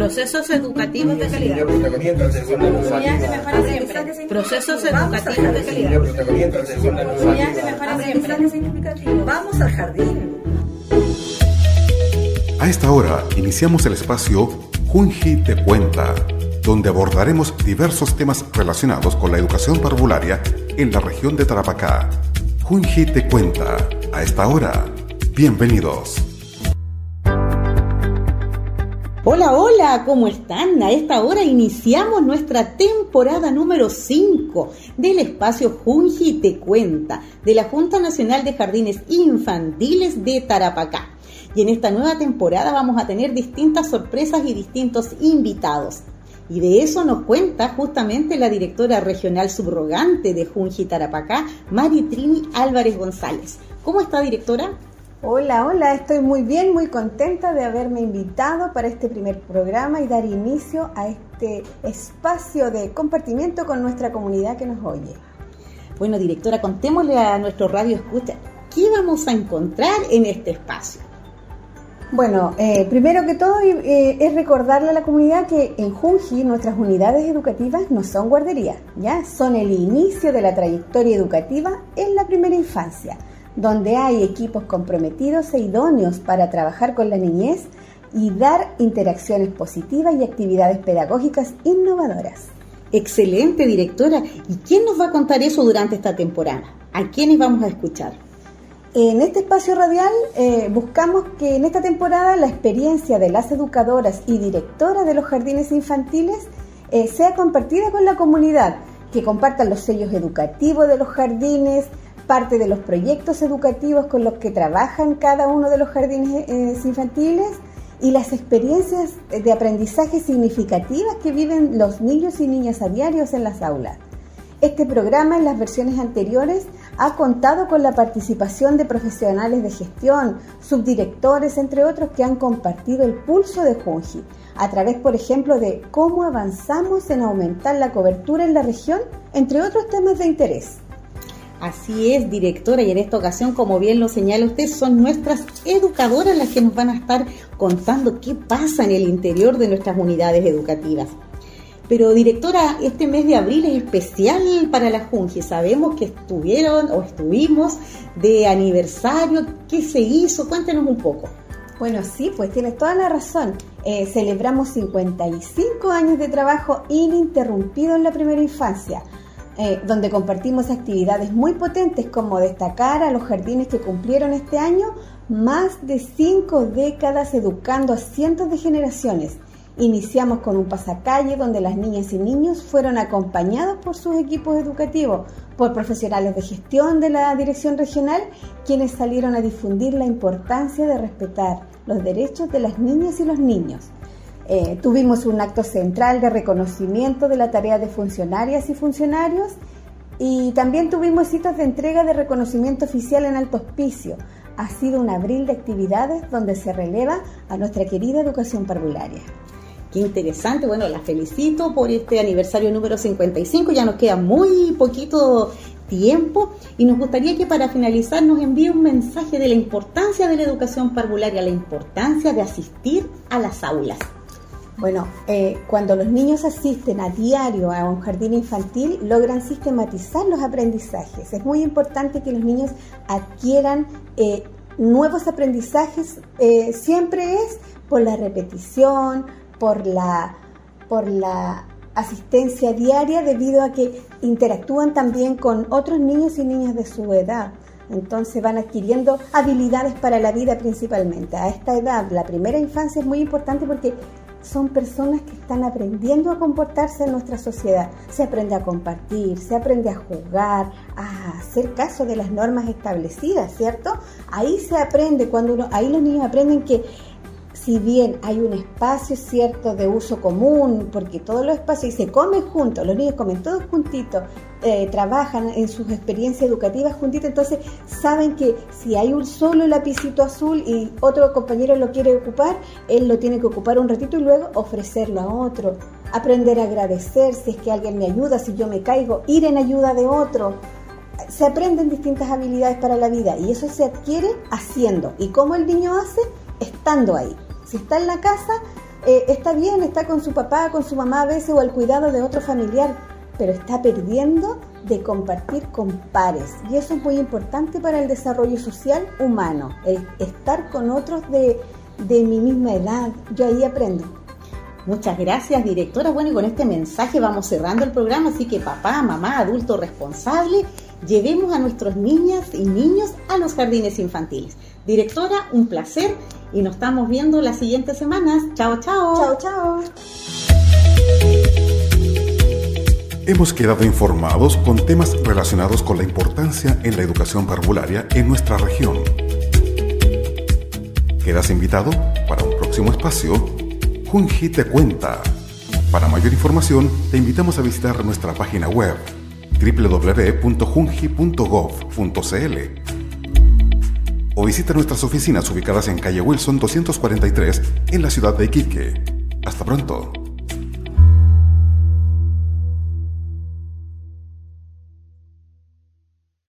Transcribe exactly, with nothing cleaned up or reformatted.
Procesos educativos de calidad. Procesos educativos de calidad. Vamos al jardín. A esta hora iniciamos el espacio Junji te cuenta, donde abordaremos diversos temas relacionados con la educación parvularia en la región de Tarapacá. Junji te cuenta. A esta hora, bienvenidos. Hola, hola, ¿cómo están? A esta hora iniciamos nuestra temporada número cinco del espacio Junji te cuenta de la Junta Nacional de Jardines Infantiles de Tarapacá. Y en esta nueva temporada vamos a tener distintas sorpresas y distintos invitados. Y de eso nos cuenta justamente la directora regional subrogante de Junji Tarapacá, Mari Trini Álvarez González. ¿Cómo está, directora? Hola, hola, estoy muy bien, muy contenta de haberme invitado para este primer programa y dar inicio a este espacio de compartimiento con nuestra comunidad que nos oye. Bueno, directora, contémosle a nuestro radio escucha, ¿qué vamos a encontrar en este espacio? Bueno, eh, primero que todo eh, es recordarle a la comunidad que en Junji nuestras unidades educativas no son guarderías, ¿ya? Son el inicio de la trayectoria educativa en la primera infancia, donde hay equipos comprometidos e idóneos para trabajar con la niñez y dar interacciones positivas y actividades pedagógicas innovadoras. Excelente, directora. ¿Y quién nos va a contar eso durante esta temporada? ¿A quiénes vamos a escuchar? En este espacio radial eh, buscamos que en esta temporada la experiencia de las educadoras y directoras de los jardines infantiles eh, sea compartida con la comunidad, que compartan los sellos educativos de los jardines, parte de los proyectos educativos con los que trabajan cada uno de los jardines eh, infantiles y las experiencias de aprendizaje significativas que viven los niños y niñas a diarios en las aulas. Este programa en las versiones anteriores ha contado con la participación de profesionales de gestión, subdirectores, entre otros, que han compartido el pulso de Junji a través, por ejemplo, de cómo avanzamos en aumentar la cobertura en la región, entre otros temas de interés. Así es, directora, y en esta ocasión, como bien lo señala usted, son nuestras educadoras las que nos van a estar contando qué pasa en el interior de nuestras unidades educativas. Pero, directora, este mes de abril es especial para la Junji. Sabemos que estuvieron o estuvimos de aniversario. ¿Qué se hizo? Cuéntenos un poco. Bueno, sí, pues tienes toda la razón. Eh, celebramos cincuenta y cinco años de trabajo ininterrumpido en la primera infancia. Eh, donde compartimos actividades muy potentes como destacar a los jardines que cumplieron este año más de cinco décadas educando a cientos de generaciones. Iniciamos con un pasacalle donde las niñas y niños fueron acompañados por sus equipos educativos, por profesionales de gestión de la dirección regional, quienes salieron a difundir la importancia de respetar los derechos de las niñas y los niños. Eh, tuvimos un acto central de reconocimiento de la tarea de funcionarias y funcionarios y también tuvimos citas de entrega de reconocimiento oficial en Alto Hospicio. Ha sido un abril de actividades donde se releva a nuestra querida educación parvularia. Qué interesante, bueno, la felicito por este aniversario número cincuenta y cinco, ya nos queda muy poquito tiempo y nos gustaría que para finalizar nos envíe un mensaje de la importancia de la educación parvularia, la importancia de asistir a las aulas. Bueno, eh, cuando los niños asisten a diario a un jardín infantil, logran sistematizar los aprendizajes. Es muy importante que los niños adquieran eh, nuevos aprendizajes. Eh, siempre es por la repetición, por la, por la asistencia diaria, debido a que interactúan también con otros niños y niñas de su edad. Entonces van adquiriendo habilidades para la vida principalmente. A esta edad, la primera infancia es muy importante porque son personas que están aprendiendo a comportarse en nuestra sociedad. Se aprende a compartir, se aprende a jugar, a hacer caso de las normas establecidas, ¿cierto? Ahí se aprende, cuando uno, ahí los niños aprenden que si bien hay un espacio cierto de uso común, porque todos los espacios, y se comen juntos, los niños comen todos juntitos, eh, trabajan en sus experiencias educativas juntitos, entonces saben que si hay un solo lapicito azul y otro compañero lo quiere ocupar, él lo tiene que ocupar un ratito y luego ofrecerlo a otro. Aprender a agradecer si es que alguien me ayuda, si yo me caigo, ir en ayuda de otro. Se aprenden distintas habilidades para la vida y eso se adquiere haciendo. ¿Y cómo el niño hace? Estando ahí. Si está en la casa, eh, está bien, está con su papá, con su mamá a veces o al cuidado de otro familiar, pero está perdiendo de compartir con pares. Y eso es muy importante para el desarrollo social humano, el estar con otros de, de mi misma edad. Yo ahí aprendo. Muchas gracias, directora. Bueno, y con este mensaje vamos cerrando el programa, así que papá, mamá, adulto responsable, llevemos a nuestras niñas y niños a los jardines infantiles. Directora, un placer y nos estamos viendo las siguientes semanas. Chao, chao. Chao, chao. Hemos quedado informados con temas relacionados con la importancia en la educación parvularia en nuestra región. Quedas invitado para un próximo espacio Junji te cuenta. Para mayor información, te invitamos a visitar nuestra página web doble u doble u doble u punto junji punto gov punto c l o visita nuestras oficinas ubicadas en calle Wilson doscientos cuarenta y tres en la ciudad de Iquique. Hasta pronto.